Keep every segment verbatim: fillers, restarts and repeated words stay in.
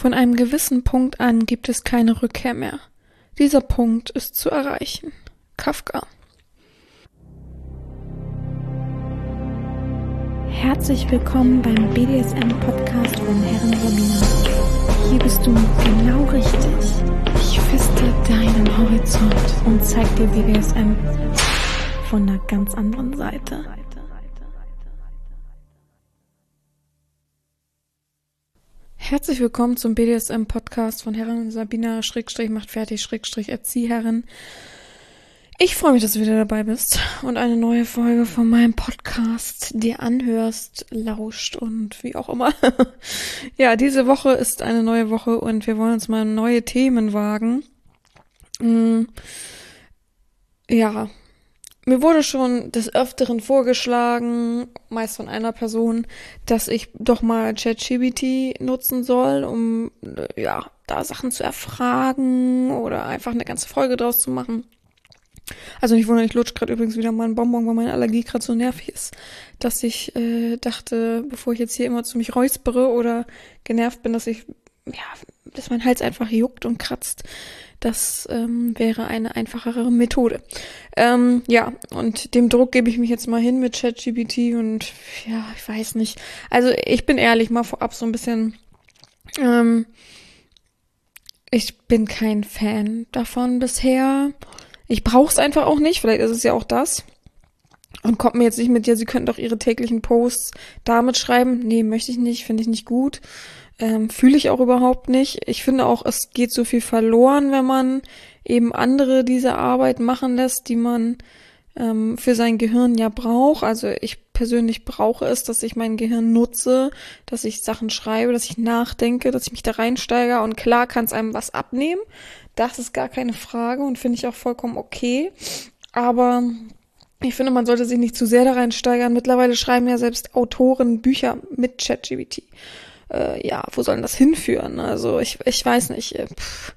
Von einem gewissen Punkt an gibt es keine Rückkehr mehr. Dieser Punkt ist zu erreichen. Kafka. Herzlich willkommen beim B D S M-Podcast von Herren Sabina. Hier bist du genau richtig. Ich feste deinen Horizont und zeig dir B D S M von einer ganz anderen Seite. Herzlich willkommen zum B D S M-Podcast von Herren Sabina, Schrägstrich macht fertig, Schrägstrich Erzieherin. Ich freue mich, dass du wieder dabei bist und eine neue Folge von meinem Podcast dir anhörst, lauscht und wie auch immer. Ja, diese Woche ist eine neue Woche und wir wollen uns mal neue Themen wagen. Ja, mir wurde schon des Öfteren vorgeschlagen, meist von einer Person, dass ich doch mal ChatGPT nutzen soll, um ja da Sachen zu erfragen oder einfach eine ganze Folge draus zu machen. Also nicht wundern, ich lutsche gerade übrigens wieder mal einen Bonbon, weil meine Allergie gerade so nervig ist, dass ich äh, dachte, bevor ich jetzt hier immer zu mich räuspere oder genervt bin, dass ich, ja, dass mein Hals einfach juckt und kratzt. Das ähm, wäre eine einfachere Methode. Ähm, ja, und dem Druck gebe ich mich jetzt mal hin mit ChatGPT und ja, ich weiß nicht. Also ich bin ehrlich, mal vorab so ein bisschen, ähm, ich bin kein Fan davon bisher. Ich brauche es einfach auch nicht, vielleicht ist es ja auch das. Und kommt mir jetzt nicht mit, ja, sie könnten doch ihre täglichen Posts damit schreiben. Nee, möchte ich nicht, finde ich nicht gut. Ähm, fühle ich auch überhaupt nicht. Ich finde auch, es geht so viel verloren, wenn man eben andere diese Arbeit machen lässt, die man ähm, für sein Gehirn ja braucht. Also ich persönlich brauche es, dass ich mein Gehirn nutze, dass ich Sachen schreibe, dass ich nachdenke, dass ich mich da reinsteige. Und klar kann es einem was abnehmen. Das ist gar keine Frage und finde ich auch vollkommen okay. Aber ich finde, man sollte sich nicht zu sehr da reinsteigern. Mittlerweile schreiben ja selbst Autoren Bücher mit ChatGPT. Äh, ja, wo soll denn das hinführen? Also ich ich weiß nicht. Pff.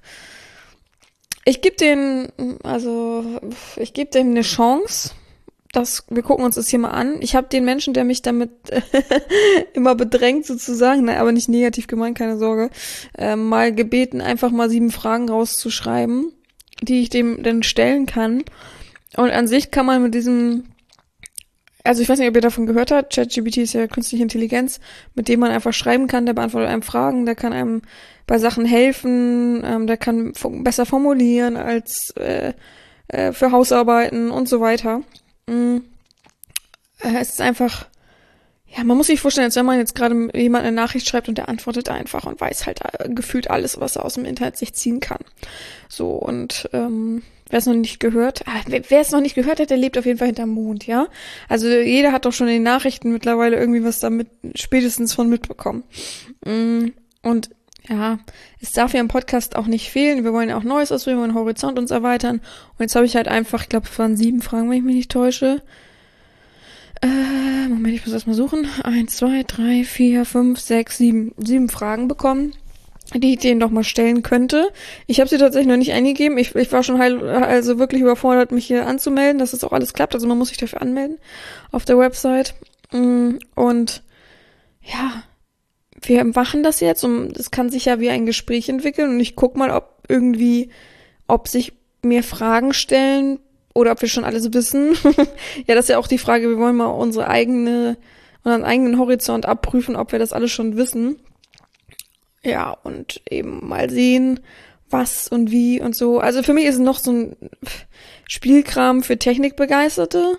Ich gebe den, also ich gebe dem eine Chance. Das, wir gucken uns das hier mal an. Ich habe den Menschen, der mich damit immer bedrängt sozusagen, nein, aber nicht negativ gemeint, keine Sorge, äh, mal gebeten, einfach mal sieben Fragen rauszuschreiben, die ich dem dann stellen kann. Und an sich kann man mit diesem, also ich weiß nicht, ob ihr davon gehört habt, ChatGPT ist ja künstliche Intelligenz, mit dem man einfach schreiben kann, der beantwortet einem Fragen, der kann einem bei Sachen helfen, ähm, der kann f- besser formulieren als äh, äh, für Hausarbeiten und so weiter. Mm. Äh, es ist einfach, ja, man muss sich vorstellen, als wenn man jetzt gerade jemand eine Nachricht schreibt und der antwortet einfach und weiß halt äh, gefühlt alles, was er aus dem Internet sich ziehen kann. So, und ähm, wer es noch nicht gehört, ah, wer, wer es noch nicht gehört hat, der lebt auf jeden Fall hinterm Mond, ja. Also jeder hat doch schon in den Nachrichten mittlerweile irgendwie was damit spätestens von mitbekommen. Mm, und ja, es darf ja im Podcast auch nicht fehlen. Wir wollen ja auch Neues ausprobieren, wir wollen Horizont uns erweitern. Und jetzt habe ich halt einfach, ich glaube, es waren sieben Fragen, wenn ich mich nicht täusche. Äh, Moment, ich muss erst mal suchen. Eins, zwei, drei, vier, fünf, sechs, sieben. Sieben Fragen bekommen, die ich denen doch mal stellen könnte. Ich habe sie tatsächlich noch nicht eingegeben. Ich, ich war schon heil, also wirklich überfordert, mich hier anzumelden, dass das auch alles klappt. Also man muss sich dafür anmelden auf der Website. Und ja, wir machen das jetzt und es kann sich ja wie ein Gespräch entwickeln und ich guck mal, ob irgendwie, ob sich mir Fragen stellen oder ob wir schon alles wissen. Ja, das ist ja auch die Frage, wir wollen mal unsere eigene, unseren eigenen Horizont abprüfen, ob wir das alles schon wissen. Ja, und eben mal sehen, was und wie und so. Also für mich ist es noch so ein Spielkram für Technikbegeisterte.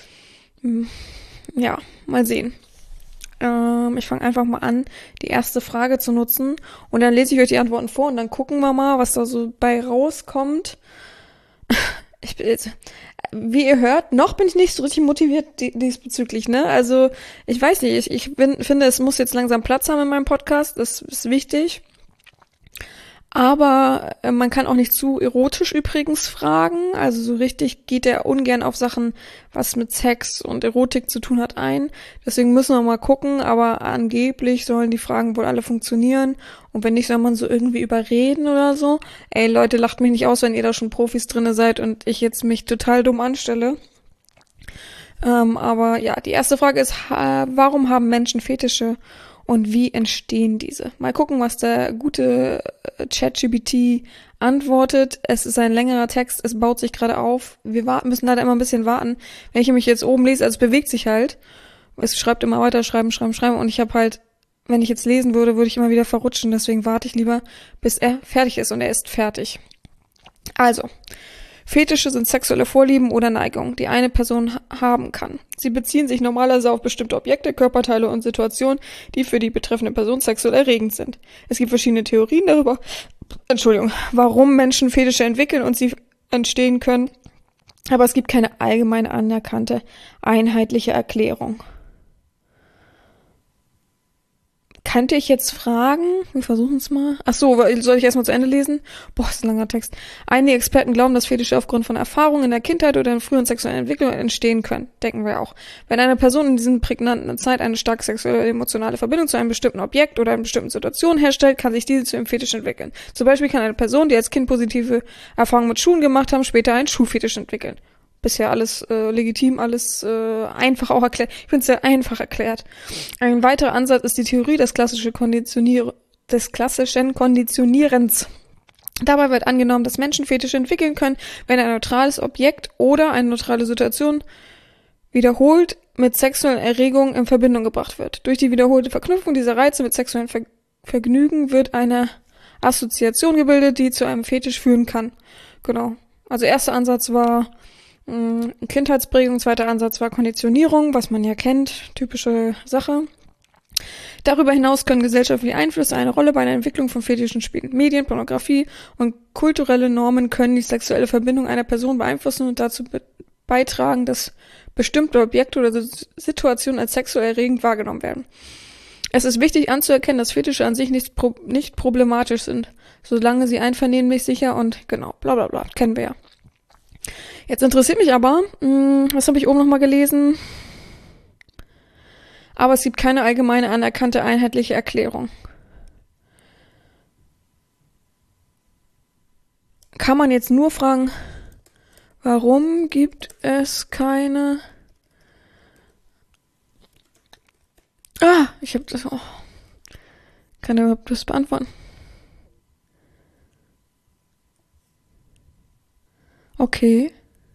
Ja, mal sehen. Ich fange einfach mal an, die erste Frage zu nutzen und dann lese ich euch die Antworten vor und dann gucken wir mal, was da so bei rauskommt. Ich bin jetzt, wie ihr hört, noch bin ich nicht so richtig motiviert diesbezüglich, ne? Also ich weiß nicht, ich, ich bin, finde, es muss jetzt langsam Platz haben in meinem Podcast, das ist wichtig. Aber äh, man kann auch nicht zu erotisch übrigens fragen. Also so richtig geht er ungern auf Sachen, was mit Sex und Erotik zu tun hat, ein. Deswegen müssen wir mal gucken. Aber angeblich sollen die Fragen wohl alle funktionieren. Und wenn nicht, soll man so irgendwie überreden oder so. Ey Leute, lacht mich nicht aus, wenn ihr da schon Profis drinne seid und ich jetzt mich total dumm anstelle. Ähm, aber ja, die erste Frage ist, ha- warum haben Menschen Fetische? und wie entstehen diese? Mal gucken, was der gute ChatGPT antwortet. Es ist ein längerer Text, es baut sich gerade auf. Wir warten, müssen leider immer ein bisschen warten. Wenn ich mich jetzt oben lese, also es bewegt sich halt. Es schreibt immer weiter, schreiben, schreiben, schreiben und ich habe halt, wenn ich jetzt lesen würde, würde ich immer wieder verrutschen. Deswegen warte ich lieber, bis er fertig ist und er ist fertig. Also, Fetische sind sexuelle Vorlieben oder Neigungen, die eine Person ha- haben kann. Sie beziehen sich normalerweise auf bestimmte Objekte, Körperteile und Situationen, die für die betreffende Person sexuell erregend sind. Es gibt verschiedene Theorien darüber, Entschuldigung, warum Menschen Fetische entwickeln und sie entstehen können, aber es gibt keine allgemein anerkannte, einheitliche Erklärung. Könnte ich jetzt fragen? Wir versuchen es mal. Ach so, soll ich erstmal zu Ende lesen? Boah, ist ein langer Text. Einige Experten glauben, dass Fetische aufgrund von Erfahrungen in der Kindheit oder in frühen sexuellen Entwicklungen entstehen können. Denken wir auch. Wenn eine Person in dieser prägnanten Zeit eine starke sexuelle oder emotionale Verbindung zu einem bestimmten Objekt oder einer bestimmten Situation herstellt, kann sich diese zu einem Fetisch entwickeln. Zum Beispiel kann eine Person, die als Kind positive Erfahrungen mit Schuhen gemacht haben, später einen Schuhfetisch entwickeln. Bisher alles äh, legitim, alles äh, einfach auch erklärt. Ich finde es sehr einfach erklärt. Ein weiterer Ansatz ist die Theorie des, klassische Konditionier- des klassischen Konditionierens. Dabei wird angenommen, dass Menschen Fetische entwickeln können, wenn ein neutrales Objekt oder eine neutrale Situation wiederholt mit sexuellen Erregungen in Verbindung gebracht wird. Durch die wiederholte Verknüpfung dieser Reize mit sexuellen Ver- Vergnügen wird eine Assoziation gebildet, die zu einem Fetisch führen kann. Genau. Also erster Ansatz war Kindheitsprägung, zweiter Ansatz war Konditionierung, was man ja kennt, typische Sache. Darüber hinaus können gesellschaftliche Einflüsse eine Rolle bei der Entwicklung von Fetischen spielen. Medien, Pornografie und kulturelle Normen können die sexuelle Verbindung einer Person beeinflussen und dazu be- beitragen, dass bestimmte Objekte oder Situationen als sexuell erregend wahrgenommen werden. Es ist wichtig anzuerkennen, dass Fetische an sich nicht, pro- nicht problematisch sind, solange sie einvernehmlich, sicher und genau, bla bla bla, kennen wir ja. Jetzt interessiert mich aber, mh, was habe ich oben nochmal gelesen? Aber es gibt keine allgemeine anerkannte einheitliche Erklärung. Kann man jetzt nur fragen, warum gibt es keine... Ah, ich habe das... Oh. Kann er überhaupt das beantworten? Okay.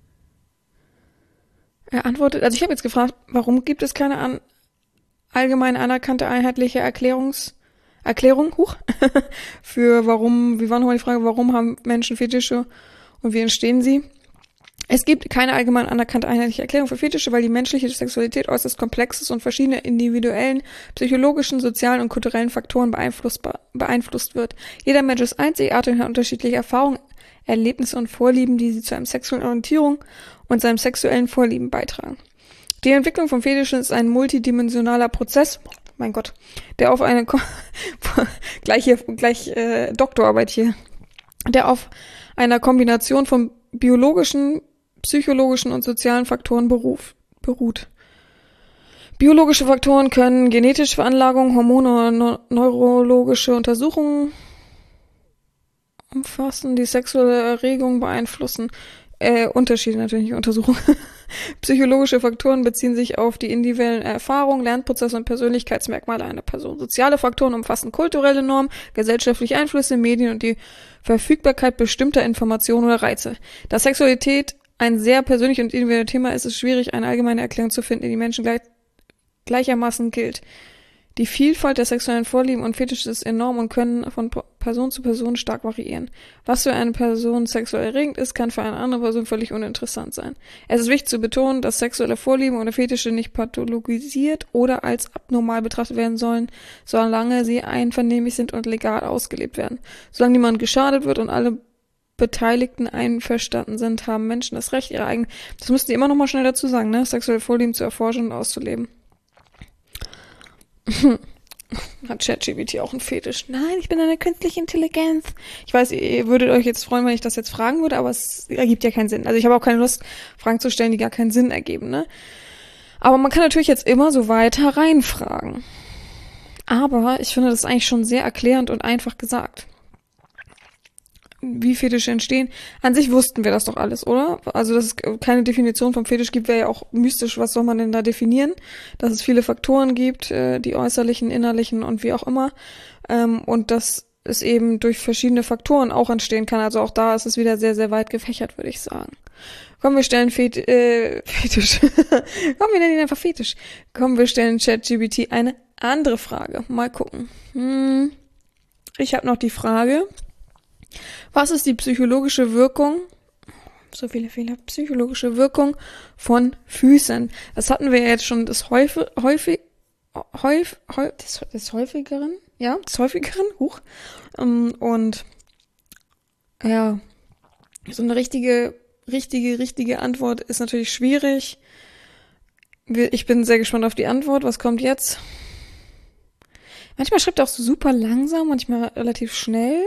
Er antwortet, also ich habe jetzt gefragt, warum gibt es keine an, allgemein anerkannte einheitliche Erklärungs, Erklärung, huch, für warum, wie war nochmal die Frage, warum haben Menschen Fetische und wie entstehen sie? Es gibt keine allgemein anerkannte einheitliche Erklärung für Fetische, weil die menschliche Sexualität äußerst komplex ist und verschiedene individuellen, psychologischen, sozialen und kulturellen Faktoren beeinflussbar, beeinflusst wird. Jeder Mensch ist einzigartig und hat unterschiedliche Erfahrungen, Erlebnisse und Vorlieben, die sie zu einer sexuellen Orientierung und seinem sexuellen Vorlieben beitragen. Die Entwicklung von Fetischen ist ein multidimensionaler Prozess, mein Gott, der auf eine Ko- gleich hier, gleich äh, Doktorarbeit hier, der auf einer Kombination von biologischen, psychologischen und sozialen Faktoren beruf, beruht. Biologische Faktoren können genetische Veranlagung, Hormone oder no- neurologische Untersuchungen umfassen, die sexuelle Erregung beeinflussen. Äh, Unterschiede natürlich, nicht Untersuchungen. Psychologische Faktoren beziehen sich auf die individuellen Erfahrungen, Lernprozesse und Persönlichkeitsmerkmale einer Person. Soziale Faktoren umfassen kulturelle Normen, gesellschaftliche Einflüsse, Medien und die Verfügbarkeit bestimmter Informationen oder Reize. Da Sexualität ein sehr persönliches und individuelles Thema ist, ist es schwierig, eine allgemeine Erklärung zu finden, die die Menschen gleich, gleichermaßen gilt. Die Vielfalt der sexuellen Vorlieben und Fetische ist enorm und können von Person zu Person stark variieren. Was für eine Person sexuell erregend ist, kann für eine andere Person völlig uninteressant sein. Es ist wichtig zu betonen, dass sexuelle Vorlieben oder Fetische nicht pathologisiert oder als abnormal betrachtet werden sollen, solange sie einvernehmlich sind und legal ausgelebt werden. Solange niemand geschadet wird und alle Beteiligten einverstanden sind, haben Menschen das Recht, ihre eigenen... Das müsst ihr immer noch mal schnell dazu sagen, ne? Sexuelle Vorlieben zu erforschen und auszuleben. Hat ChatGPT auch einen Fetisch? Nein, ich bin eine künstliche Intelligenz. Ich weiß, ihr würdet euch jetzt freuen, wenn ich das jetzt fragen würde, aber es ergibt ja keinen Sinn. Also ich habe auch keine Lust, Fragen zu stellen, die gar keinen Sinn ergeben, ne? Aber man kann natürlich jetzt immer so weiter reinfragen. Aber ich finde das eigentlich schon sehr erklärend und einfach gesagt. wie Fetische entstehen. An sich wussten wir das doch alles, oder? Also, dass es keine Definition vom Fetisch gibt, wäre ja auch mystisch. Was soll man denn da definieren? Dass es viele Faktoren gibt, äh, die äußerlichen, innerlichen und wie auch immer. Ähm, und dass es eben durch verschiedene Faktoren auch entstehen kann. Also auch da ist es wieder sehr, sehr weit gefächert, würde ich sagen. Komm, wir stellen Fet äh, Fetisch. Komm, wir nennen ihn einfach Fetisch. Komm, wir stellen ChatGPT eine andere Frage. Mal gucken. Hm. Ich habe noch die Frage, was ist die psychologische Wirkung, so viele Fehler, psychologische Wirkung von Füßen? Das hatten wir ja jetzt schon des häufig, häufig, häufig, des, des häufigeren, ja, des häufigeren, huch. Und, ja, so eine richtige, richtige, richtige Antwort ist natürlich schwierig. Ich bin sehr gespannt auf die Antwort. Was kommt jetzt? Manchmal schreibt er auch so super langsam, manchmal relativ schnell.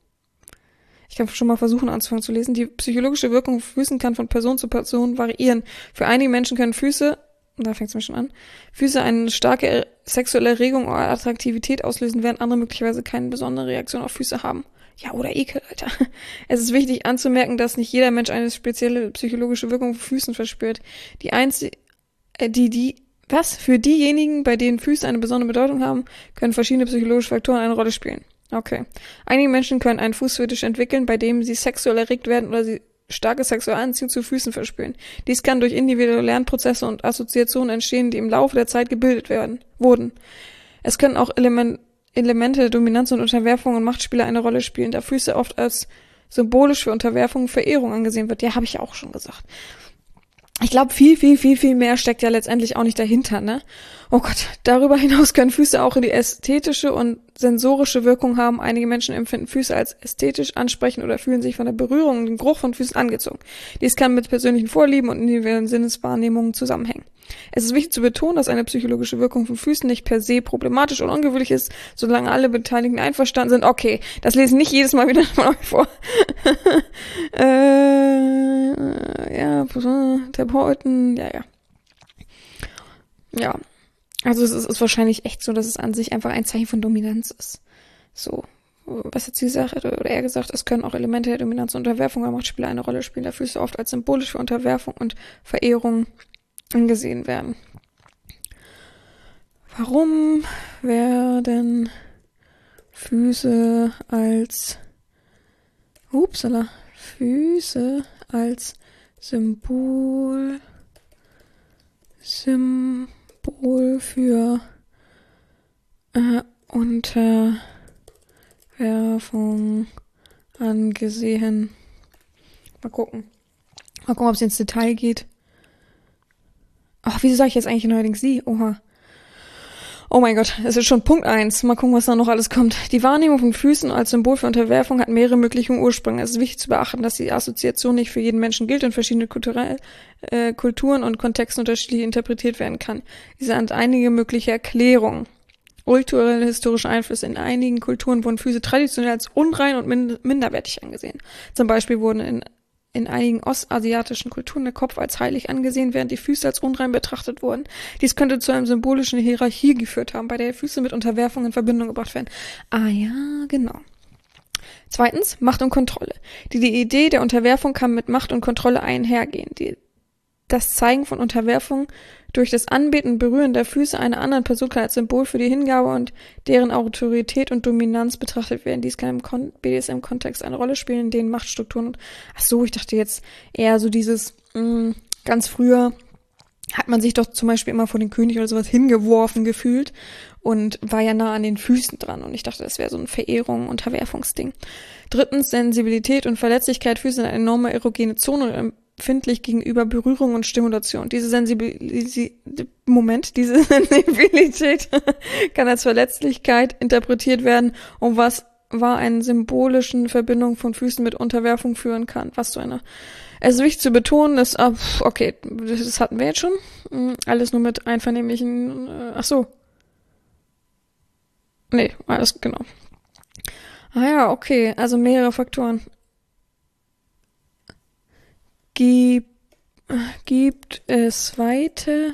Ich kann schon mal versuchen, anzufangen zu lesen. Die psychologische Wirkung von Füßen kann von Person zu Person variieren. Für einige Menschen können Füße, da fängt es mir schon an, Füße eine starke sexuelle Erregung oder Attraktivität auslösen, während andere möglicherweise keine besondere Reaktion auf Füße haben. Ja, oder Ekel, Alter. Es ist wichtig anzumerken, dass nicht jeder Mensch eine spezielle psychologische Wirkung von Füßen verspürt. Die einzige, äh, die, die, was? Für diejenigen, bei denen Füße eine besondere Bedeutung haben, können verschiedene psychologische Faktoren eine Rolle spielen. Okay. Einige Menschen können einen Fußfetisch entwickeln, bei dem sie sexuell erregt werden oder sie starke sexuelle Anziehung zu Füßen verspüren. Dies kann durch individuelle Lernprozesse und Assoziationen entstehen, die im Laufe der Zeit gebildet werden, wurden. Es können auch Element, Elemente der Dominanz und Unterwerfung und Machtspiele eine Rolle spielen, da Füße oft als symbolisch für Unterwerfung und Verehrung angesehen wird. Ja, habe ich ja auch schon gesagt. Ich glaube, viel, viel, viel, viel mehr steckt ja letztendlich auch nicht dahinter, ne? Oh Gott, darüber hinaus können Füße auch die ästhetische und sensorische Wirkung haben. Einige Menschen empfinden Füße als ästhetisch ansprechend oder fühlen sich von der Berührung und dem Geruch von Füßen angezogen. Dies kann mit persönlichen Vorlieben und individuellen Sinneswahrnehmungen zusammenhängen. Es ist wichtig zu betonen, dass eine psychologische Wirkung von Füßen nicht per se problematisch oder ungewöhnlich ist, solange alle Beteiligten einverstanden sind. Okay, das lesen nicht jedes Mal wieder von euch vor. äh, ja, Therapeuten, ja, ja. Ja, also es ist, ist wahrscheinlich echt so, dass es an sich einfach ein Zeichen von Dominanz ist. So, was hat sie gesagt, oder er gesagt, es können auch Elemente der Dominanz und Unterwerfung oder Machtspiele eine Rolle spielen, da Füße oft als symbolisch für Unterwerfung und Verehrung angesehen werden. Warum werden Füße als upsala, Füße als Symbol Symbol für äh, Unterwerfung angesehen? Mal gucken. Mal gucken, ob es ins Detail geht. Ach, wieso sage ich jetzt eigentlich neuerdings sie? Oha. Oh mein Gott, es ist schon Punkt eins. Mal gucken, was da noch alles kommt. Die Wahrnehmung von Füßen als Symbol für Unterwerfung hat mehrere mögliche Ursprünge. Es ist wichtig zu beachten, dass die Assoziation nicht für jeden Menschen gilt und verschiedene kulturell, äh, Kulturen und Kontexten unterschiedlich interpretiert werden kann. Diese sind einige mögliche Erklärungen. Kulturelle historische Einflüsse. In einigen Kulturen wurden Füße traditionell als unrein und min- minderwertig angesehen. Zum Beispiel wurden in In einigen ostasiatischen Kulturen der Kopf als heilig angesehen, während die Füße als unrein betrachtet wurden. Dies könnte zu einer symbolischen Hierarchie geführt haben, bei der Füße mit Unterwerfung in Verbindung gebracht werden. Ah ja, genau. Zweitens, Macht und Kontrolle. Die, die Idee der Unterwerfung kann mit Macht und Kontrolle einhergehen. Die, das Zeigen von Unterwerfung durch das Anbeten und Berühren der Füße einer anderen Person kann als Symbol für die Hingabe und deren Autorität und Dominanz betrachtet werden. Dies kann im Kon- B D S M-Kontext eine Rolle spielen, in denen Machtstrukturen... Ach so, ich dachte jetzt eher so dieses... Mh, ganz früher hat man sich doch zum Beispiel immer vor den König oder sowas hingeworfen gefühlt und war ja nah an den Füßen dran. Und ich dachte, das wäre so ein Verehrung, Unterwerfungsding. Drittens, Sensibilität und Verletzlichkeit. Füße sind eine enorme erogene Zone und empfindlich gegenüber Berührung und Stimulation. Diese Sensibilität, Moment, diese Sensibilität kann als Verletzlichkeit interpretiert werden, um was war eine symbolischen Verbindung von Füßen mit Unterwerfung führen kann. Was so eine. Es ist wichtig zu betonen, dass, okay, das hatten wir jetzt schon. Alles nur mit einvernehmlichen, ach so. Nee, alles, genau. Ah ja, okay, also mehrere Faktoren. Gibt, gibt es weite,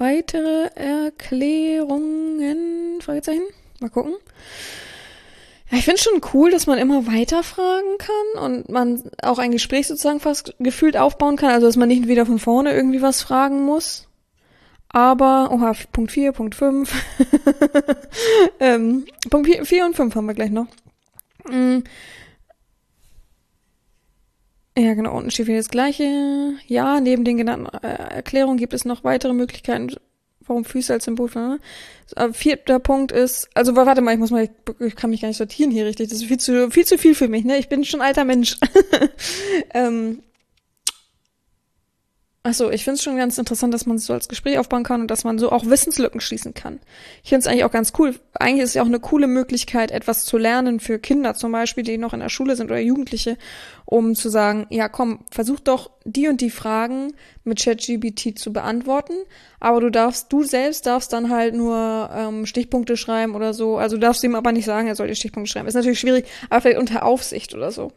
weitere Erklärungen? Fragezeichen? Mal gucken. Ich finde schon cool, dass man immer weiter fragen kann und man auch ein Gespräch sozusagen fast gefühlt aufbauen kann, also dass man nicht wieder von vorne irgendwie was fragen muss. Aber, oha, Punkt vier, Punkt fünf. ähm, Punkt vier und fünf haben wir gleich noch. Mhm. Ja, genau, unten steht wieder das Gleiche. Ja, neben den genannten äh, Erklärungen gibt es noch weitere Möglichkeiten, warum Füße als Symbol von, ne? äh, Vierter Punkt ist, also warte mal, ich muss mal, ich, ich kann mich gar nicht sortieren hier richtig, das ist viel zu viel zu viel für mich, ne? Ich bin schon ein alter Mensch. ähm, Achso, ich finde es schon ganz interessant, dass man es so als Gespräch aufbauen kann und dass man so auch Wissenslücken schließen kann. Ich finde es eigentlich auch ganz cool. Eigentlich ist es ja auch eine coole Möglichkeit, etwas zu lernen für Kinder zum Beispiel, die noch in der Schule sind oder Jugendliche, um zu sagen, ja komm, versuch doch die und die Fragen mit ChatGPT zu beantworten, aber du darfst, du selbst darfst dann halt nur ähm, Stichpunkte schreiben oder so. Also du darfst ihm aber nicht sagen, er soll die Stichpunkte schreiben. Ist natürlich schwierig, aber vielleicht unter Aufsicht oder so.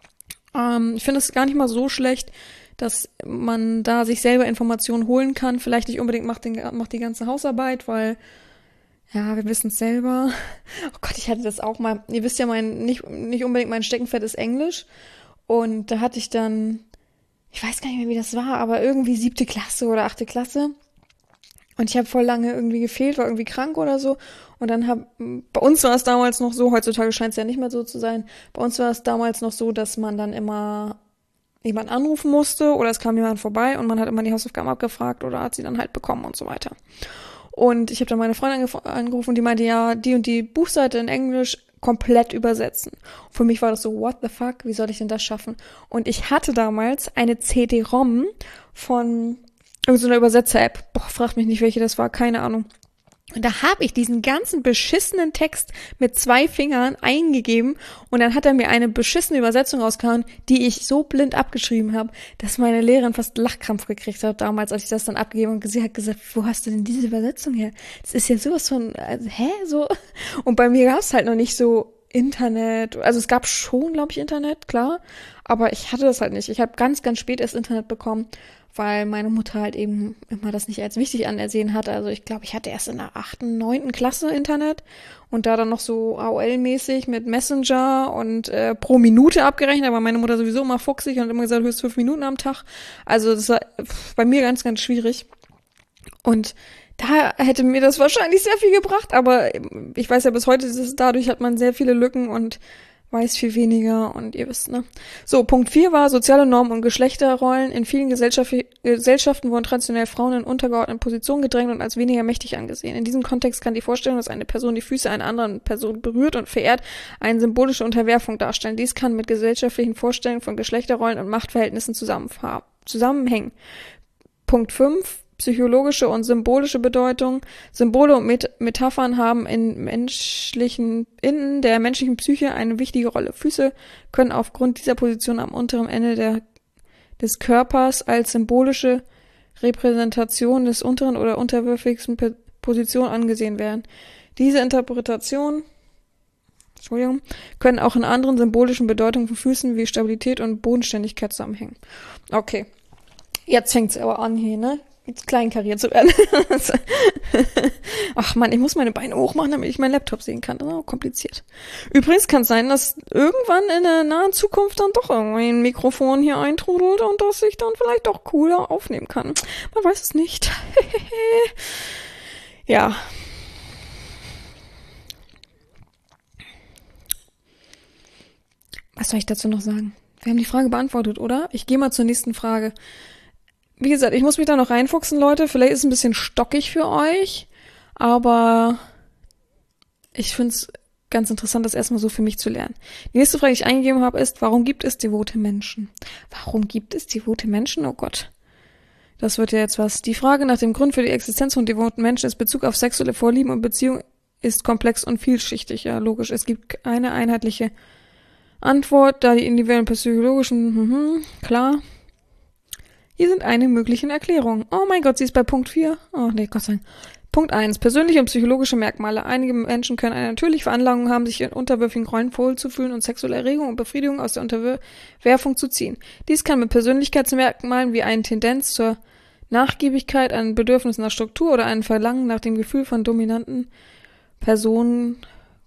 Ähm, ich finde es gar nicht mal so schlecht, dass man da sich selber Informationen holen kann. Vielleicht nicht unbedingt macht, den, macht die ganze Hausarbeit, weil, ja, wir wissen es selber. Oh Gott, ich hatte das auch mal. Ihr wisst ja, mein nicht, nicht unbedingt mein Steckenpferd ist Englisch. Und da hatte ich dann, ich weiß gar nicht mehr, wie das war, aber irgendwie siebte Klasse oder achte Klasse. Und ich habe voll lange irgendwie gefehlt, war irgendwie krank oder so. Und dann hab, bei uns war es damals noch so, heutzutage scheint es ja nicht mehr so zu sein, bei uns war es damals noch so, dass man dann immer jemand anrufen musste oder es kam jemand vorbei und man hat immer die Hausaufgaben abgefragt oder hat sie dann halt bekommen und so weiter. Und ich habe dann meine Freundin angerufen und die meinte, ja, die und die Buchseite in Englisch komplett übersetzen. Und für mich war das so, what the fuck, wie soll ich denn das schaffen? Und ich hatte damals eine C D-ROM von irgendeiner Übersetzer-App. Boah, fragt mich nicht, welche das war, keine Ahnung. Und da habe ich diesen ganzen beschissenen Text mit zwei Fingern eingegeben und dann hat er mir eine beschissene Übersetzung rausgehauen, die ich so blind abgeschrieben habe, dass meine Lehrerin fast Lachkrampf gekriegt hat damals, als ich das dann abgegeben habe. Und sie hat gesagt, wo hast du denn diese Übersetzung her? Das ist ja sowas von, also, hä, so? Und bei mir gab es halt noch nicht so Internet, also es gab schon, glaube ich, Internet, klar, aber ich hatte das halt nicht. Ich habe ganz, ganz spät erst Internet bekommen, weil meine Mutter halt eben immer das nicht als wichtig anersehen hat. Also ich glaube, ich hatte erst in der achten, neunten Klasse Internet und da dann noch so A O L-mäßig mit Messenger und äh, pro Minute abgerechnet, aber meine Mutter sowieso immer fuchsig und hat immer gesagt, höchstens fünf Minuten am Tag. Also das war pff, bei mir ganz, ganz schwierig. Und da hätte mir das wahrscheinlich sehr viel gebracht, aber ich weiß ja bis heute, ist, dadurch hat man sehr viele Lücken und weiß viel weniger und ihr wisst, ne? So, Punkt vier war soziale Normen und Geschlechterrollen. In vielen Gesellschaft, Gesellschaften wurden traditionell Frauen in untergeordneten Positionen gedrängt und als weniger mächtig angesehen. In diesem Kontext kann die Vorstellung, dass eine Person die Füße einer anderen Person berührt und verehrt, eine symbolische Unterwerfung darstellen. Dies kann mit gesellschaftlichen Vorstellungen von Geschlechterrollen und Machtverhältnissen zusammenhängen. Punkt fünf. Psychologische und symbolische Bedeutung. Symbole und Met- Metaphern haben in menschlichen, in der menschlichen Psyche eine wichtige Rolle. Füße können aufgrund dieser Position am unteren Ende der, des Körpers als symbolische Repräsentation des unteren oder unterwürfigsten P- Position angesehen werden. Diese Interpretation, Entschuldigung, können auch in anderen symbolischen Bedeutungen von Füßen wie Stabilität und Bodenständigkeit zusammenhängen. Okay. Jetzt fängt's aber an hier, ne? Jetzt kleinkariert zu werden. Ach man, ich muss meine Beine hochmachen, damit ich meinen Laptop sehen kann. Das ist auch kompliziert. Übrigens kann es sein, dass irgendwann in der nahen Zukunft dann doch irgendwie ein Mikrofon hier eintrudelt und dass ich dann vielleicht doch cooler aufnehmen kann. Man weiß es nicht. Ja. Was soll ich dazu noch sagen? Wir haben die Frage beantwortet, oder? Ich gehe mal zur nächsten Frage. Wie gesagt, ich muss mich da noch reinfuchsen, Leute. Vielleicht ist es ein bisschen stockig für euch, aber ich finde es ganz interessant, das erstmal so für mich zu lernen. Die nächste Frage, die ich eingegeben habe, ist, warum gibt es devote Menschen? Warum gibt es devote Menschen? Oh Gott. Das wird ja jetzt was. Die Frage nach dem Grund für die Existenz von devoten Menschen ist Bezug auf sexuelle Vorlieben und Beziehungen ist komplex und vielschichtig. Ja, logisch. Es gibt keine einheitliche Antwort, da die individuellen psychologischen, mhm, klar. Hier sind einige möglichen Erklärungen. Oh mein Gott, sie ist bei Punkt vier. Oh nee, Gott sei Dank. Punkt eins. Persönliche und psychologische Merkmale. Einige Menschen können eine natürliche Veranlagung haben, sich in unterwürfigen Rollen wohlzufühlen und sexuelle Erregung und Befriedigung aus der Unterwerfung zu ziehen. Dies kann mit Persönlichkeitsmerkmalen wie eine Tendenz zur Nachgiebigkeit, ein Bedürfnis nach Struktur oder ein Verlangen nach dem Gefühl von dominanten Personen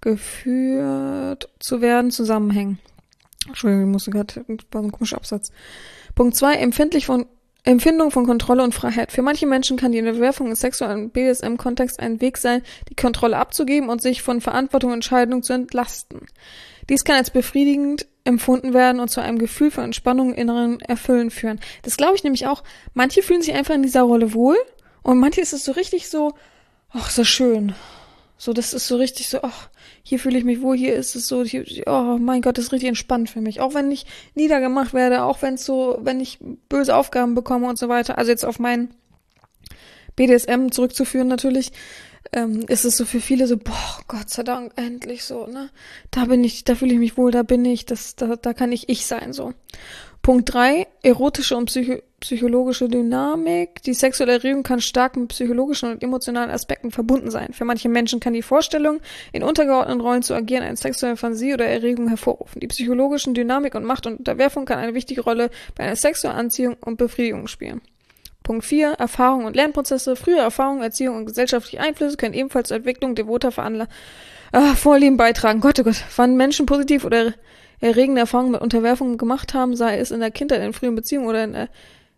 geführt zu werden, zusammenhängen. Entschuldigung, ich musste gerade, das war so ein komischer Absatz. Punkt zwei, empfindlich von Empfindung von Kontrolle und Freiheit. Für manche Menschen kann die Unterwerfung im sexuellen B D S M-Kontext ein Weg sein, die Kontrolle abzugeben und sich von Verantwortung und Entscheidung zu entlasten. Dies kann als befriedigend empfunden werden und zu einem Gefühl von Entspannung und inneren Erfüllen führen. Das glaube ich nämlich auch. Manche fühlen sich einfach in dieser Rolle wohl und manche ist es so richtig so, ach, so schön. So, das ist so richtig so, ach, hier fühle ich mich wohl, hier ist es so, hier, oh mein Gott, das ist richtig entspannt für mich. Auch wenn ich niedergemacht werde, auch wenn es so, wenn ich böse Aufgaben bekomme und so weiter. Also jetzt auf mein B D S M zurückzuführen natürlich, ähm, ist es so für viele so, boah, Gott sei Dank, endlich so, ne? Da bin ich, da fühle ich mich wohl, da bin ich, das, da, da kann ich ich sein, so. Punkt drei, erotische und psycho- psychologische Dynamik. Die sexuelle Erregung kann stark mit psychologischen und emotionalen Aspekten verbunden sein. Für manche Menschen kann die Vorstellung, in untergeordneten Rollen zu agieren, eine sexuelle Fantasie oder Erregung hervorrufen. Die psychologischen Dynamik und Macht und Unterwerfung kann eine wichtige Rolle bei einer sexuellen Anziehung und Befriedigung spielen. Punkt vier, Erfahrung und Lernprozesse. Frühe Erfahrung, Erziehung und gesellschaftliche Einflüsse können ebenfalls zur Entwicklung devoter Veranla- ah, Vorlieben beitragen. Gott, oh Gott, wann Menschen positiv oder erregende Erfahrungen mit Unterwerfung gemacht haben, sei es in der Kindheit, in frühen Beziehungen oder in der,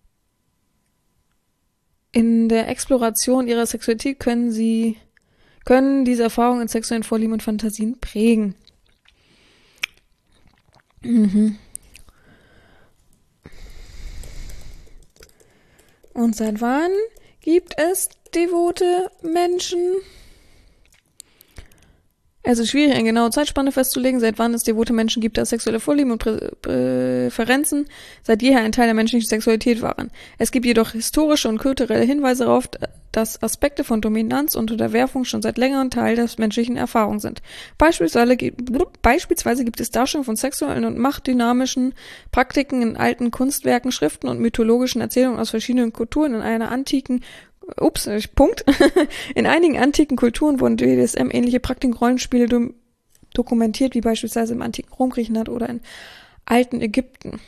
in der Exploration ihrer Sexualität, können sie, können diese Erfahrungen in sexuellen Vorlieben und Fantasien prägen. Mhm. Und seit wann gibt es devote Menschen? Es ist schwierig, eine genaue Zeitspanne festzulegen, seit wann es devote Menschen gibt, das sexuelle Vorlieben und Prä- Präferenzen seit jeher ein Teil der menschlichen Sexualität waren. Es gibt jedoch historische und kulturelle Hinweise darauf, dass Aspekte von Dominanz und Unterwerfung schon seit längerem Teil der menschlichen Erfahrung sind. Beispielsweise, beispielsweise gibt es Darstellungen von sexuellen und machtdynamischen Praktiken in alten Kunstwerken, Schriften und mythologischen Erzählungen aus verschiedenen Kulturen in einer antiken Ups, Punkt. In einigen antiken Kulturen wurden B D S M-ähnliche Praktiken, Rollenspiele do- dokumentiert, wie beispielsweise im antiken Rom, Griechenland oder in alten Ägypten.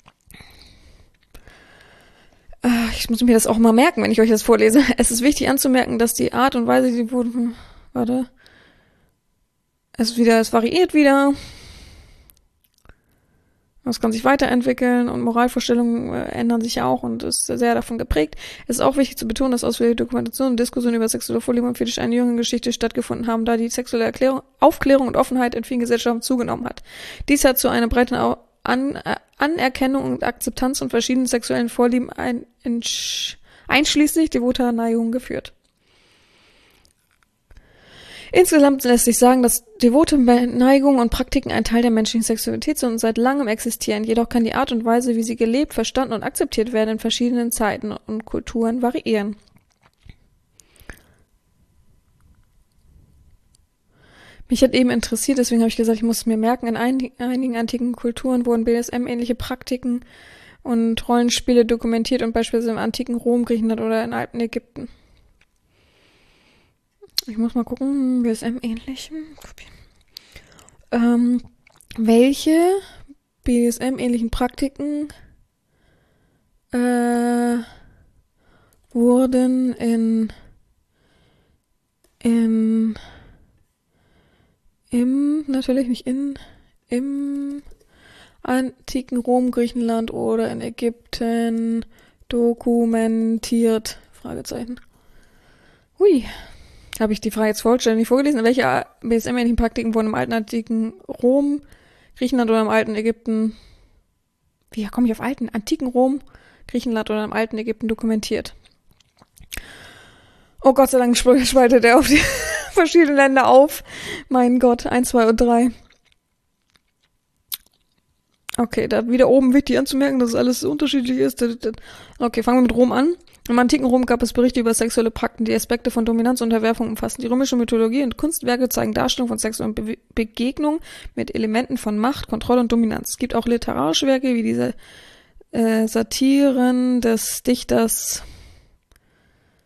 Ich muss mir das auch mal merken, wenn ich euch das vorlese. Es ist wichtig anzumerken, dass die Art und Weise, die wurden, warte, es wieder, es variiert wieder. Es kann sich weiterentwickeln und Moralvorstellungen äh, ändern sich ja auch und ist sehr davon geprägt. Es ist auch wichtig zu betonen, dass ausführliche Dokumentationen und Diskussionen über sexuelle Vorlieben und Fetisch eine jüngere Geschichte stattgefunden haben, da die sexuelle Erklärung, Aufklärung und Offenheit in vielen Gesellschaften zugenommen hat. Dies hat zu einer breiten Au- An- äh, Anerkennung und Akzeptanz von verschiedenen sexuellen Vorlieben ein, in, einschließlich devoter Neigung geführt. Insgesamt lässt sich sagen, dass devote Neigungen und Praktiken ein Teil der menschlichen Sexualität sind und seit langem existieren. Jedoch kann die Art und Weise, wie sie gelebt, verstanden und akzeptiert werden, in verschiedenen Zeiten und Kulturen variieren. Mich hat eben interessiert, deswegen habe ich gesagt, ich muss es mir merken, in ein, einigen antiken Kulturen wurden B D S M-ähnliche Praktiken und Rollenspiele dokumentiert und beispielsweise im antiken Rom, Griechenland oder in alten Ägypten. Ich muss mal gucken, B D S M-ähnlich. Ähm, welche B D S M-ähnlichen Praktiken äh, wurden in, in im, natürlich nicht in, im antiken Rom, Griechenland oder in Ägypten dokumentiert? Fragezeichen. Hui. Habe ich die Frage jetzt vollständig vorgelesen? Welche B D S M-ähnlichen Praktiken wurden im alten antiken Rom, Griechenland oder im alten Ägypten, wie komme ich auf alten, antiken Rom, Griechenland oder im alten Ägypten dokumentiert? Oh Gott sei Dank spaltet er auf die verschiedenen Länder auf. Mein Gott, eins, zwei und drei. Okay, da wieder oben wichtig anzumerken, dass es alles unterschiedlich ist. Okay, fangen wir mit Rom an. Im antiken Rom gab es Berichte über sexuelle Praktiken, die Aspekte von Dominanz und Unterwerfung umfassen. Die römische Mythologie und Kunstwerke zeigen Darstellungen von sexuellen Be- Begegnungen mit Elementen von Macht, Kontrolle und Dominanz. Es gibt auch literarische Werke wie diese äh, Satiren des Dichters,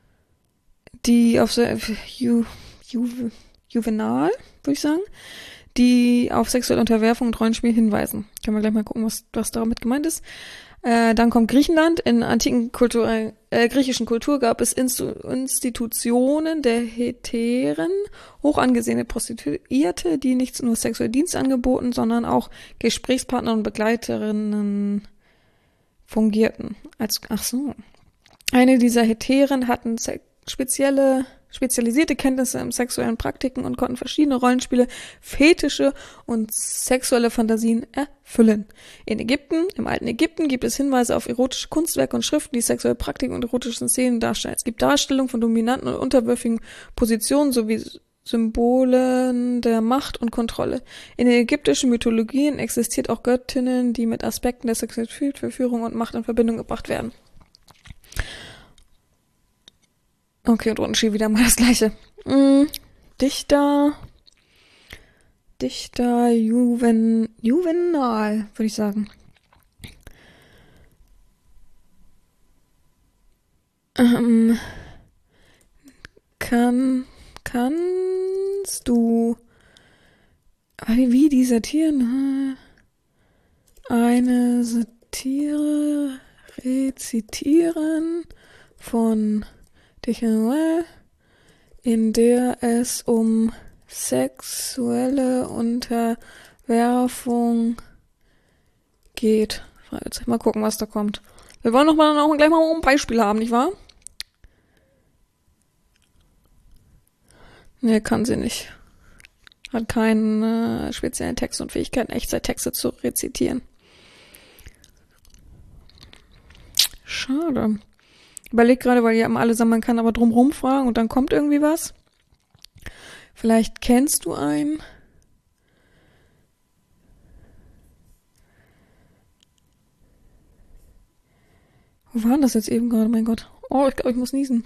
die auf so, Ju, Ju, Juvenal, würde ich sagen, die auf sexuelle Unterwerfung und Rollenspiel hinweisen. Können wir gleich mal gucken, was, was damit gemeint ist. Äh, dann kommt Griechenland. In antiken Kultur, äh, griechischen Kultur gab es Instu- Institutionen der Heteren, hoch angesehene Prostituierte, die nicht nur sexuelle Dienste angeboten, sondern auch Gesprächspartner und Begleiterinnen fungierten. Als, ach so. Eine dieser Heteren hatten se- spezielle spezialisierte Kenntnisse im sexuellen Praktiken und konnten verschiedene Rollenspiele, Fetische und sexuelle Fantasien erfüllen. In Ägypten, im alten Ägypten, gibt es Hinweise auf erotische Kunstwerke und Schriften, die sexuelle Praktiken und erotische Szenen darstellen. Es gibt Darstellungen von dominanten und unterwürfigen Positionen sowie Symbolen der Macht und Kontrolle. In den ägyptischen Mythologien existiert auch Göttinnen, die mit Aspekten der Sexualität, Verführung und Macht in Verbindung gebracht werden. Okay, und unten steht wieder mal das Gleiche. Hm, Dichter, Dichter, Juven, Juvenal, würde ich sagen. Ähm, kann, kannst du, wie, wie die Satiren, eine Satire rezitieren von in der es um sexuelle Unterwerfung geht. Jetzt mal gucken, was da kommt. Wir wollen noch mal auch gleich mal ein Beispiel haben, nicht wahr? Nee, kann sie nicht. Hat keinen äh, speziellen Text und Fähigkeiten, Echtzeittexte zu rezitieren. Schade. Überleg gerade, weil ihr alle sagen, man kann aber drumrum fragen und dann kommt irgendwie was. Vielleicht kennst du einen. Wo war das jetzt eben gerade? Mein Gott. Oh, ich glaube, ich muss niesen.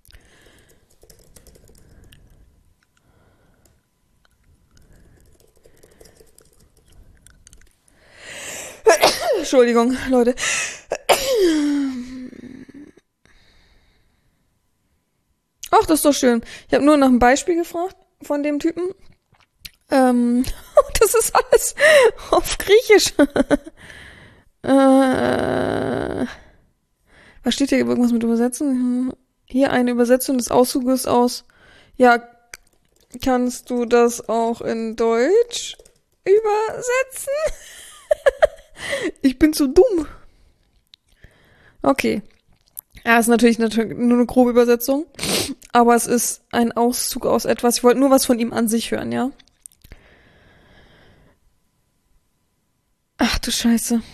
Entschuldigung, Leute. Ach, das ist doch schön. Ich habe nur nach einem Beispiel gefragt von dem Typen. Ähm, das ist alles auf Griechisch. äh, was steht hier? Irgendwas mit Übersetzung? Hier eine Übersetzung des Auszuges aus. Ja, kannst du das auch in Deutsch übersetzen? Ich bin zu dumm. Okay. Ja, ist natürlich, natürlich nur eine grobe Übersetzung, aber es ist ein Auszug aus etwas. Ich wollte nur was von ihm an sich hören, ja? Ach du Scheiße.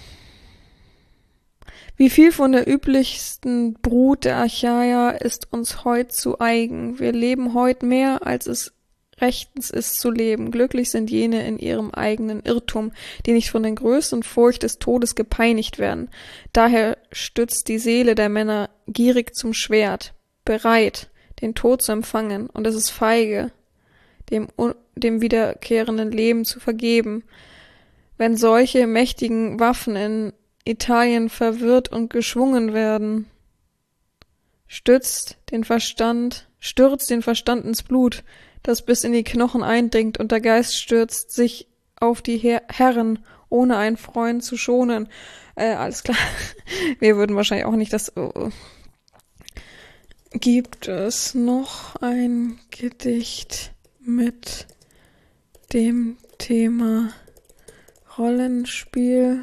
Wie viel von der üblichsten Brut der Archaia ist uns heut zu eigen? Wir leben heut mehr, als es rechtens ist zu leben. Glücklich sind jene in ihrem eigenen Irrtum, die nicht von der Größe und Furcht des Todes gepeinigt werden. Daher stützt die Seele der Männer gierig zum Schwert, bereit, den Tod zu empfangen, und es ist feige, dem, dem wiederkehrenden Leben zu vergeben. Wenn solche mächtigen Waffen in Italien verwirrt und geschwungen werden, stützt den Verstand, stürzt den Verstand ins Blut, das bis in die Knochen eindringt, und der Geist stürzt sich auf die Her- Herren, ohne einen Freund zu schonen. Äh, alles klar. Wir würden wahrscheinlich auch nicht das... Oh. Gibt es noch ein Gedicht mit dem Thema Rollenspiel?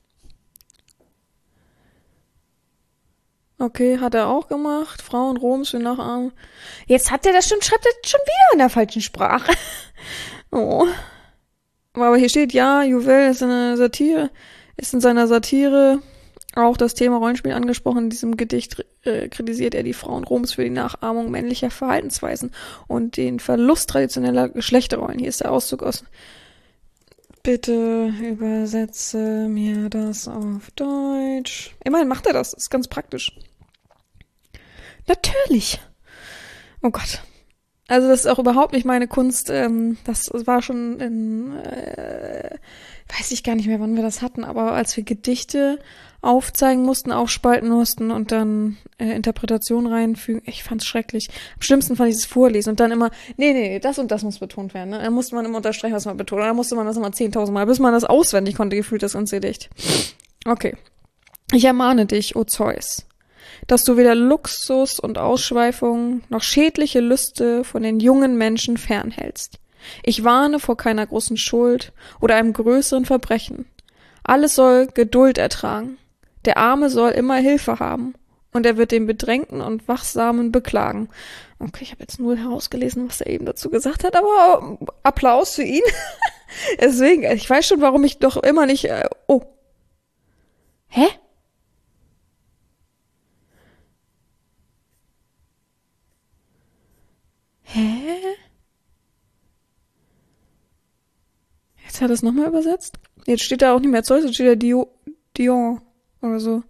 Okay, hat er auch gemacht. Frauen Roms für Nachahmen. Jetzt hat er das schon, schreibt er schon wieder in der falschen Sprache. Oh. Aber hier steht, ja, Juvel ist eine Satire, ist in seiner Satire auch das Thema Rollenspiel angesprochen. In diesem Gedicht äh, kritisiert er die Frauen Roms für die Nachahmung männlicher Verhaltensweisen und den Verlust traditioneller Geschlechterrollen. Hier ist der Auszug aus. Bitte übersetze mir das auf Deutsch. Immerhin macht er das, ist ganz praktisch. Natürlich. Oh Gott. Also das ist auch überhaupt nicht meine Kunst. Ähm, das war schon in, äh, weiß ich gar nicht mehr, wann wir das hatten, aber als wir Gedichte aufzeigen mussten, aufspalten mussten und dann äh, Interpretation reinfügen, ich fand's schrecklich. Am schlimmsten fand ich das Vorlesen und dann immer, nee, nee, das und das muss betont werden. Ne? Dann musste man immer unterstreichen, was man betont. Dann musste man das immer zehntausend Mal, bis man das auswendig konnte, gefühlt das ganze Gedicht. Okay. Ich ermahne dich, o Zeus, dass du weder Luxus und Ausschweifung noch schädliche Lüste von den jungen Menschen fernhältst. Ich warne vor keiner großen Schuld oder einem größeren Verbrechen. Alles soll Geduld ertragen. Der Arme soll immer Hilfe haben und er wird den Bedrängten und Wachsamen beklagen. Okay, ich habe jetzt nur herausgelesen, was er eben dazu gesagt hat, aber Applaus für ihn. Deswegen, ich weiß schon, warum ich doch immer nicht... Äh, oh. Hä? Hä? Jetzt hat er es nochmal übersetzt. Jetzt steht da auch nicht mehr Zeus, jetzt steht da Dio, Dion oder so.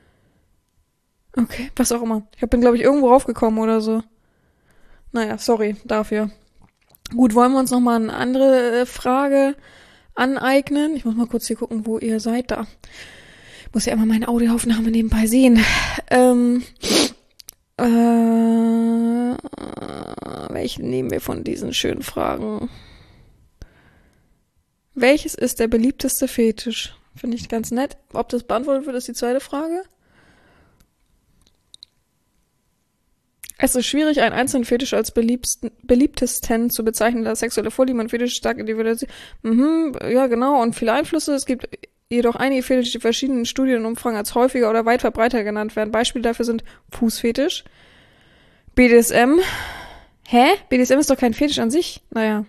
Okay, was auch immer. Ich bin, glaube ich, irgendwo raufgekommen oder so. Naja, sorry dafür. Gut, wollen wir uns nochmal eine andere Frage aneignen? Ich muss mal kurz hier gucken, wo ihr seid da. Ich muss ja immer meine Audioaufnahme nebenbei sehen. Ähm, äh, welchen nehmen wir von diesen schönen Fragen? Welches ist der beliebteste Fetisch? Finde ich ganz nett. Ob das beantwortet wird, ist die zweite Frage. Es ist schwierig, einen einzelnen Fetisch als beliebsten, beliebtesten zu bezeichnen, da sexuelle Vorlieben und Fetisch stark individuell. Mhm, ja, genau. Und viele Einflüsse. Es gibt jedoch einige Fetische, die verschiedenen Studien und Umfragen als häufiger oder weit verbreiter genannt werden. Beispiele dafür sind Fußfetisch, B D S M. Hä? B D S M ist doch kein Fetisch an sich. Naja.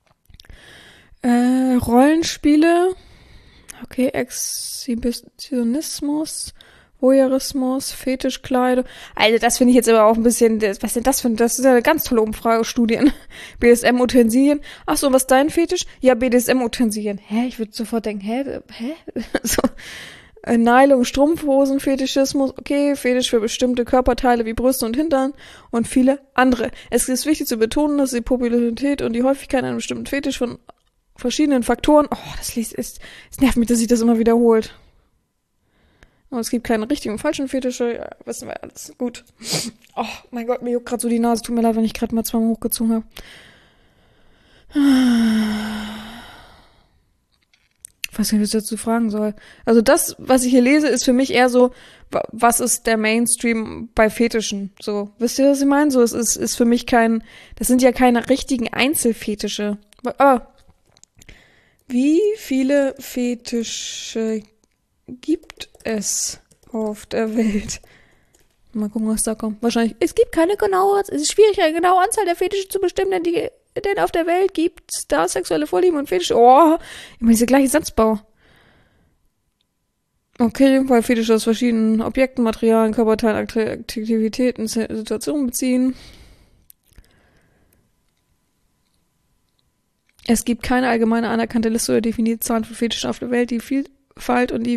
Äh, Rollenspiele. Okay, Exhibitionismus, Voyeurismus, Fetischkleidung. Also das finde ich jetzt aber auch ein bisschen, was ist denn das für ein, das ist ja eine ganz tolle Umfrage, Studien. B D S M-Utensilien. Ach so, was ist dein Fetisch? Ja, B D S M-Utensilien. Hä? Ich würde sofort denken, hä? Hä? so. Äh, Nylon, Strumpfhosen, Fetischismus, okay, Fetisch für bestimmte Körperteile wie Brüste und Hintern und viele andere. Es ist wichtig zu betonen, dass die Popularität und die Häufigkeit einer bestimmten Fetisch von verschiedenen Faktoren, oh, das liest, ist, es nervt mich, dass sich das immer wiederholt. Aber es gibt keine richtigen und falschen Fetische, ja, wissen wir alles. Gut. Oh, mein Gott, mir juckt gerade so die Nase. Tut mir leid, wenn ich gerade mal zweimal hochgezogen habe. Ich weiß nicht, was ich dazu fragen soll. Also das, was ich hier lese, ist für mich eher so, was ist der Mainstream bei Fetischen? So, wisst ihr, was ich meine? So, es ist, ist für mich kein, das sind ja keine richtigen Einzelfetische. Aber wie viele Fetische gibt es auf der Welt? Mal gucken, was da kommt. Wahrscheinlich, es gibt keine genaue, es ist schwierig, eine genaue Anzahl der Fetische zu bestimmen, denn, die, denn auf der Welt gibt es da sexuelle Vorlieben und Fetische. Oh, immer dieser gleiche Satzbau. Okay, weil Fetische aus verschiedenen Objekten, Materialien, Körperteilen, Aktivitäten, Situationen beziehen. Es gibt keine allgemeine anerkannte Liste oder definierte Zahlen für Fetische auf der Welt. Die Vielfalt und die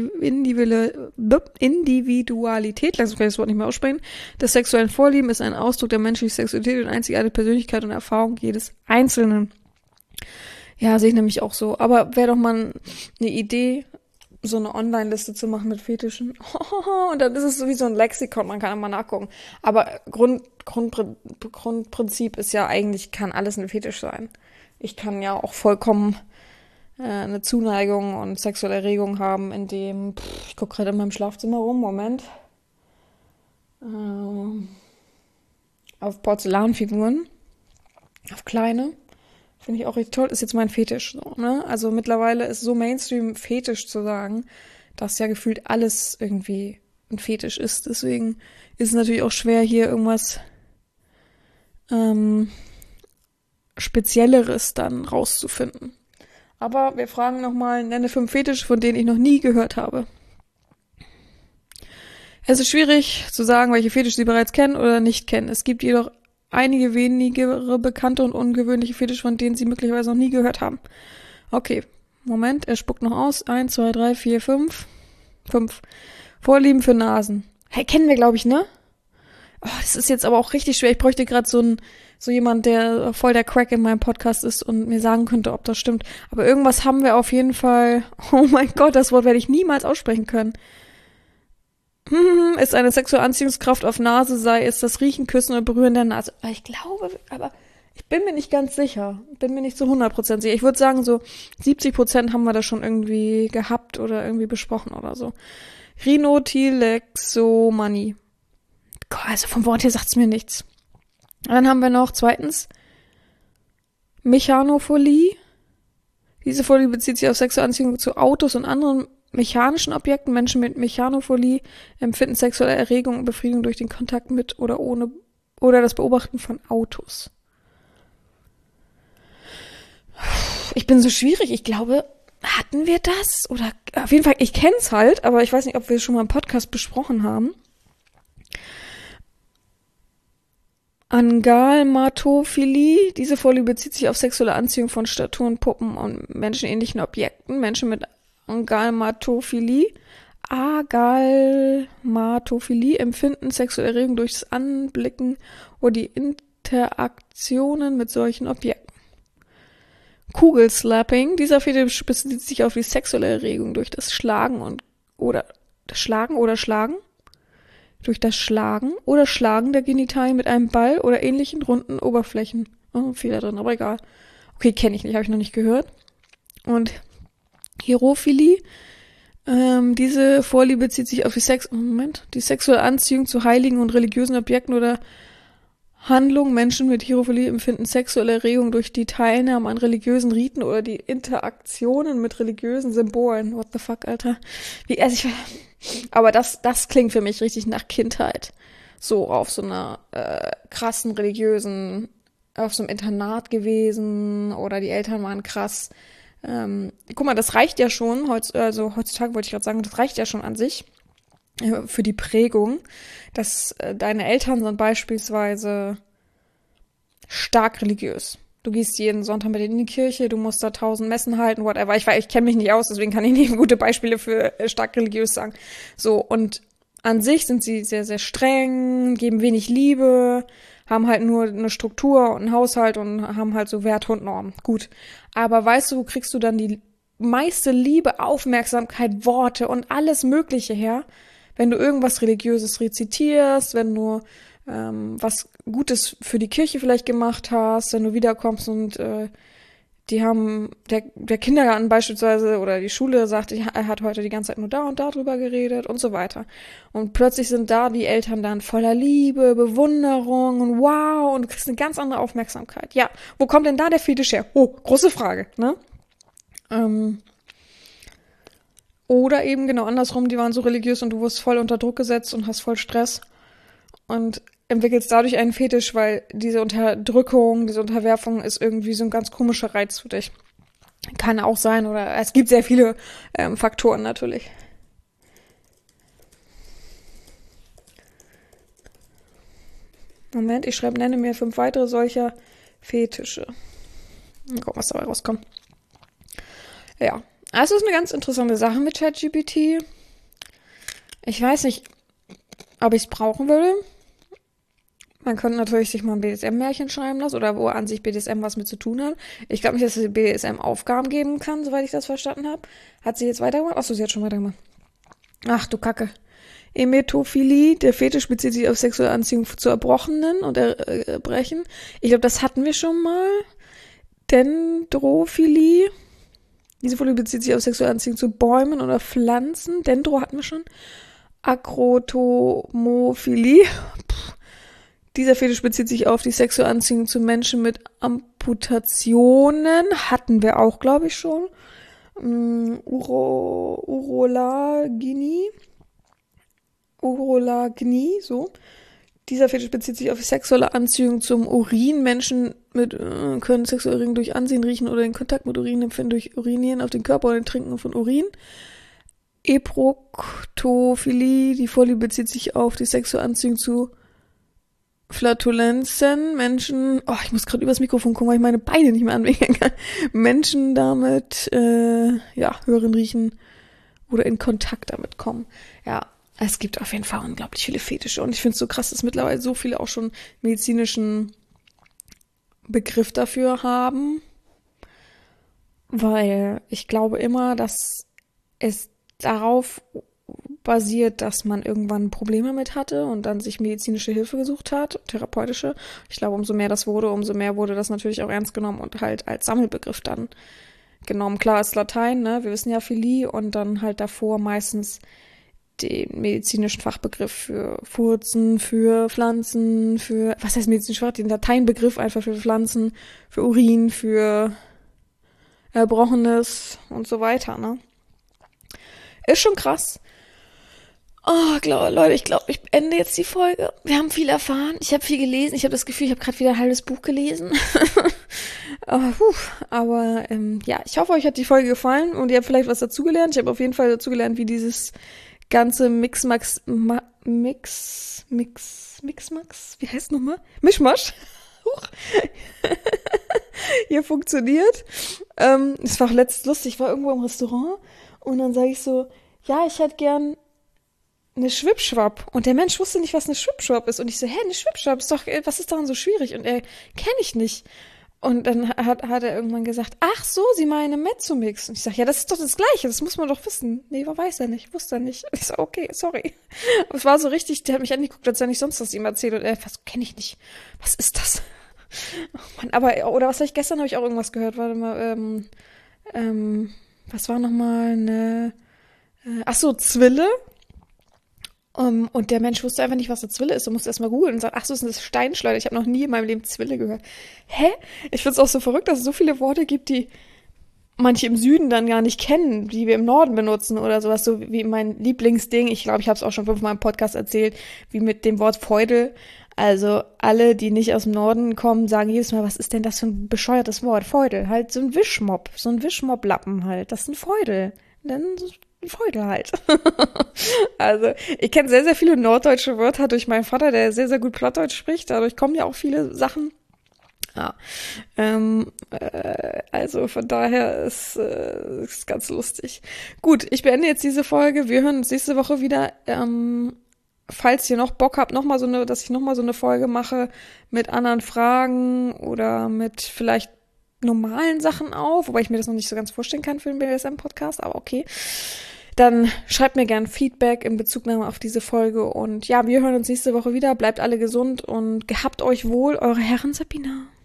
Individualität, lass uns das Wort nicht mehr aussprechen, des sexuellen Vorlieben ist ein Ausdruck der menschlichen Sexualität und einzigartige Persönlichkeit und Erfahrung jedes Einzelnen. Ja, sehe ich nämlich auch so. Aber wäre doch mal eine Idee, so eine Online-Liste zu machen mit Fetischen. Und dann ist es so wie so ein Lexikon, man kann immer nachgucken. Aber Grund, Grund, Grundprinzip ist ja eigentlich, kann alles ein Fetisch sein. Ich kann ja auch vollkommen äh, eine Zuneigung und sexuelle Erregung haben, indem, pff, ich gucke gerade in meinem Schlafzimmer rum, Moment, ähm, auf Porzellanfiguren, auf kleine, finde ich auch richtig toll, ist jetzt mein Fetisch. So, ne? Also mittlerweile ist so Mainstream Fetisch zu sagen, dass ja gefühlt alles irgendwie ein Fetisch ist. Deswegen ist es natürlich auch schwer, hier irgendwas ähm, Spezielleres dann rauszufinden. Aber wir fragen nochmal, nenne fünf Fetische, von denen ich noch nie gehört habe. Es ist schwierig zu sagen, welche Fetische Sie bereits kennen oder nicht kennen. Es gibt jedoch einige wenigere bekannte und ungewöhnliche Fetische, von denen Sie möglicherweise noch nie gehört haben. Okay, Moment, er spuckt noch aus. Eins, zwei, drei, vier, fünf. Fünf. Vorlieben für Nasen. Hey, kennen wir, glaube ich, ne? oh, das ist jetzt aber auch richtig schwer. Ich bräuchte gerade so ein, so jemand, der voll der Crack in meinem Podcast ist und mir sagen könnte, ob das stimmt. Aber irgendwas haben wir auf jeden Fall. Oh mein Gott, das Wort werde ich niemals aussprechen können. Hm, ist eine sexuelle Anziehungskraft auf Nase, sei es das Riechen, Küssen oder Berühren der Nase. Ich glaube, aber ich bin mir nicht ganz sicher. Bin mir nicht zu hundert Prozent sicher. Ich würde sagen, so siebzig Prozent haben wir das schon irgendwie gehabt oder irgendwie besprochen oder so. Rhinotilexomanie. Also vom Wort her sagt es mir nichts. Dann haben wir noch zweitens Mechanophilie. Diese Folie bezieht sich auf sexuelle Anziehung zu Autos und anderen mechanischen Objekten. Menschen mit Mechanophilie empfinden sexuelle Erregung und Befriedigung durch den Kontakt mit oder ohne oder das Beobachten von Autos. Ich bin so schwierig. Ich glaube, hatten wir das? Oder auf jeden Fall, ich kenne es halt, aber ich weiß nicht, ob wir es schon mal im Podcast besprochen haben. Angalmatophilie. Diese Folie bezieht sich auf sexuelle Anziehung von Statuen, Puppen und menschenähnlichen Objekten. Menschen mit Angalmatophilie, Agalmatophilie empfinden sexuelle Erregung durch das Anblicken oder die Interaktionen mit solchen Objekten. Kugelslapping. Dieser Fetisch bezieht sich auf die sexuelle Erregung durch das Schlagen und oder das Schlagen oder Schlagen durch das Schlagen oder Schlagen der Genitalien mit einem Ball oder ähnlichen runden Oberflächen. Oh, Fehler drin, aber egal. Okay, kenne ich nicht, habe ich noch nicht gehört. Und Hierophilie. Ähm, diese Vorliebe bezieht sich auf die Sex Moment, die sexuelle Anziehung zu heiligen und religiösen Objekten oder Handlungen. Menschen mit Hierophilie empfinden sexuelle Erregung durch die Teilnahme an religiösen Riten oder die Interaktionen mit religiösen Symbolen. What the fuck, Alter? Wie, also ich, aber das, das klingt für mich richtig nach Kindheit. So auf so einer äh, krassen religiösen, auf so einem Internat gewesen oder die Eltern waren krass. Ähm, guck mal, das reicht ja schon, heutz, also heutzutage wollte ich gerade sagen, das reicht ja schon an sich äh, für die Prägung, dass äh, deine Eltern sind beispielsweise stark religiös. Du gehst jeden Sonntag mit denen in die Kirche, du musst da tausend Messen halten, whatever. Ich, ich kenne mich nicht aus, deswegen kann ich nicht gute Beispiele für äh, stark religiös sagen. So, und an sich sind sie sehr, sehr streng, geben wenig Liebe, haben halt nur eine Struktur und einen Haushalt und haben halt so Wert und Normen. Gut. Aber weißt du, wo kriegst du dann die meiste Liebe, Aufmerksamkeit, Worte und alles Mögliche her, wenn du irgendwas Religiöses rezitierst, wenn du ähm, was Gutes für die Kirche vielleicht gemacht hast, wenn du wiederkommst und äh, die haben, der, der Kindergarten beispielsweise oder die Schule sagt, er hat heute die ganze Zeit nur da und da drüber geredet und so weiter. Und plötzlich sind da die Eltern dann voller Liebe, Bewunderung und wow, und du kriegst eine ganz andere Aufmerksamkeit. Ja, wo kommt denn da der Fetisch her? Oh, große Frage, ne? Ähm, oder eben genau andersrum, die waren so religiös und du wurdest voll unter Druck gesetzt und hast voll Stress und entwickelst dadurch einen Fetisch, weil diese Unterdrückung, diese Unterwerfung ist irgendwie so ein ganz komischer Reiz für dich. Kann auch sein, oder es gibt sehr viele ähm, Faktoren natürlich. Moment, ich schreibe, nenne mir fünf weitere solcher Fetische. Mal gucken, was dabei rauskommt. Ja, also es ist eine ganz interessante Sache mit ChatGPT. Ich weiß nicht, ob ich es brauchen würde. Man könnte natürlich sich mal ein B D S M-Märchen schreiben lassen oder wo an sich B D S M was mit zu tun hat. Ich glaube nicht, dass sie B D S M Aufgaben geben kann, soweit ich das verstanden habe. Hat sie jetzt weitergemacht? Achso, sie hat schon weitergemacht. Ach du Kacke. Emetophilie, der Fetisch bezieht sich auf sexuelle Anziehung zu Erbrochenen und Erbrechen. Ich glaube, das hatten wir schon mal. Dendrophilie. Diese Folie bezieht sich auf sexuelle Anziehung zu Bäumen oder Pflanzen. Dendro hatten wir schon. Akrotomophilie. Dieser Fetisch bezieht sich auf die sexuelle Anziehung zu Menschen mit Amputationen. Hatten wir auch, glaube ich, schon. Um, Uro, Urolagnie. Urolagnie, so. Dieser Fetisch bezieht sich auf die sexuelle Anziehung zum Urin. Menschen mit, äh, können sexuelle Erregung durch Ansehen, Riechen oder den Kontakt mit Urin empfinden durch Urinieren auf den Körper oder den Trinken von Urin. Eproktophilie, die Vorliebe bezieht sich auf die sexuelle Anziehung zu Flatulenzen. Menschen, oh, ich muss gerade übers Mikrofon gucken, weil ich meine Beine nicht mehr anwenden kann. Menschen damit, äh, ja, hören, riechen oder in Kontakt damit kommen. Ja, es gibt auf jeden Fall unglaublich viele Fetische. Und ich finde es so krass, dass mittlerweile so viele auch schon medizinischen Begriff dafür haben. Weil ich glaube immer, dass es darauf basiert, dass man irgendwann Probleme mit hatte und dann sich medizinische Hilfe gesucht hat, therapeutische. Ich glaube, umso mehr das wurde, umso mehr wurde das natürlich auch ernst genommen und halt als Sammelbegriff dann genommen. Klar ist Latein, ne? Wir wissen ja Philie und dann halt davor meistens den medizinischen Fachbegriff für Furzen, für Pflanzen, für, was heißt medizinisch Fach? Den Lateinbegriff einfach für Pflanzen, für Urin, für Erbrochenes und so weiter, ne? Ist schon krass. Oh, glaub, Leute, ich glaube, ich ende jetzt die Folge. Wir haben viel erfahren. Ich habe viel gelesen. Ich habe das Gefühl, ich habe gerade wieder ein halbes Buch gelesen. aber puh, aber ähm, ja, ich hoffe, euch hat die Folge gefallen und ihr habt vielleicht was dazugelernt. Ich habe auf jeden Fall dazugelernt, wie dieses ganze Mix-Max, Ma- Mix, Mix, Mix-Max, wie heißt nochmal? Mischmasch. Hier funktioniert. Ähm, es war auch letztens lustig. Ich war irgendwo im Restaurant und dann sage ich so, ja, ich hätte gern eine Schwipschwapp. Und der Mensch wusste nicht, was eine Schwipschwapp ist. Und ich so, hä, eine Schwipschwapp ist doch, was ist daran so schwierig? Und er, kenne ich nicht. Und dann hat, hat er irgendwann gesagt, ach so, Sie meinen Mezzomix. Und ich sage, ja, das ist doch das Gleiche, das muss man doch wissen. Nee, weiß er nicht, wusste er nicht. Und ich so, okay, sorry. Aber es war so richtig, der hat mich angeguckt, als wenn ich sonst was ihm erzählt. Und er, was kenne ich nicht. Was ist das? Oh Mann, aber, oder was habe ich, gestern habe ich auch irgendwas gehört, warte mal, ähm, ähm, was war nochmal eine, äh, ach so, Zwille. Um, und der Mensch wusste einfach nicht, was eine Zwille ist. Du musst erst mal googeln und sagen, ach so, das ist eine Steinschleuder. Ich habe noch nie in meinem Leben Zwille gehört. Hä? Ich find's auch so verrückt, dass es so viele Worte gibt, die manche im Süden dann gar nicht kennen, die wir im Norden benutzen oder sowas. So wie mein Lieblingsding, ich glaube, ich habe es auch schon fünfmal im Podcast erzählt, wie mit dem Wort Feudel. Also alle, die nicht aus dem Norden kommen, sagen jedes Mal, was ist denn das für ein bescheuertes Wort? Feudel, halt so ein Wischmopp, so ein Wischmopp-Lappen halt. Das ist ein Feudel. Dann Feudel halt. Also, ich kenne sehr, sehr viele norddeutsche Wörter durch meinen Vater, der sehr, sehr gut Plattdeutsch spricht. Dadurch kommen ja auch viele Sachen. Ja. Ähm, äh, also von daher ist äh, ist ganz lustig. Gut, ich beende jetzt diese Folge. Wir hören uns nächste Woche wieder. Ähm, falls ihr noch Bock habt, noch mal so eine, dass ich noch mal so eine Folge mache mit anderen Fragen oder mit vielleicht normalen Sachen auf, wobei ich mir das noch nicht so ganz vorstellen kann für den B D S M-Podcast, aber okay. Dann schreibt mir gern Feedback in Bezugnahme auf diese Folge und ja, wir hören uns nächste Woche wieder. Bleibt alle gesund und gehabt euch wohl, eure Herren Sabina.